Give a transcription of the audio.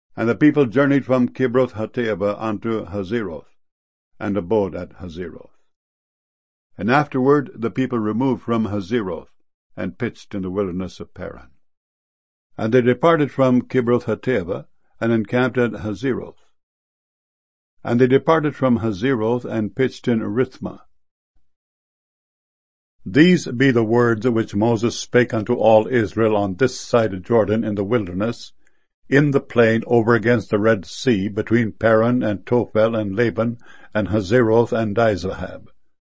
And the people journeyed from Kibroth-Hattaavah unto Hazeroth, and abode at Hazeroth. And afterward the people removed from Hazeroth, and pitched in the wilderness of Paran. And they departed from Kibroth-Hattaavah, and encamped at Hazeroth. And they departed from Hazeroth, and pitched in Rithmah. These be the words which Moses spake unto all Israel on this side of Jordan in the wilderness, in the plain over against the Red Sea, between Paran and Tophel and Laban and Hazeroth and Dizahab.